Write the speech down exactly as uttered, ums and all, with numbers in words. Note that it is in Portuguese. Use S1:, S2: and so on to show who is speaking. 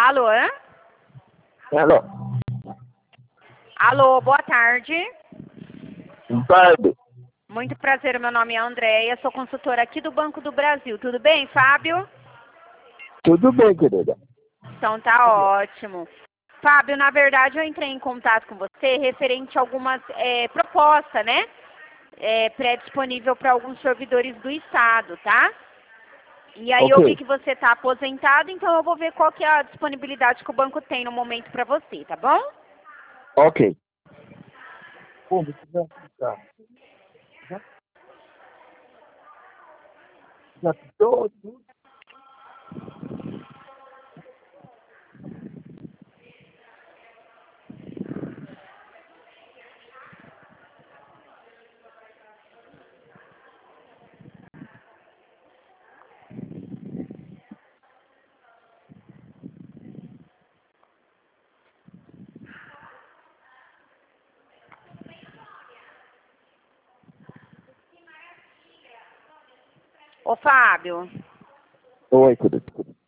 S1: Alô?
S2: Alô?
S1: Alô, boa tarde.
S2: Boa tarde.
S1: Muito prazer, meu nome é Andréia, sou consultora aqui do Banco do Brasil. Tudo bem, Fábio?
S2: Tudo bem, querida?
S1: Então tá ótimo. Fábio, na verdade eu entrei em contato com você referente a algumas é, propostas, né? É, pré-disponível para alguns servidores do Estado, tá? E aí eu vi
S2: Ok.
S1: que você está aposentado, então eu vou ver qual que é a disponibilidade que o banco tem no momento para você, tá bom?
S2: Ok. Pô, você já já já já tô tudo.
S1: Ô Fábio,
S2: Oi, querida.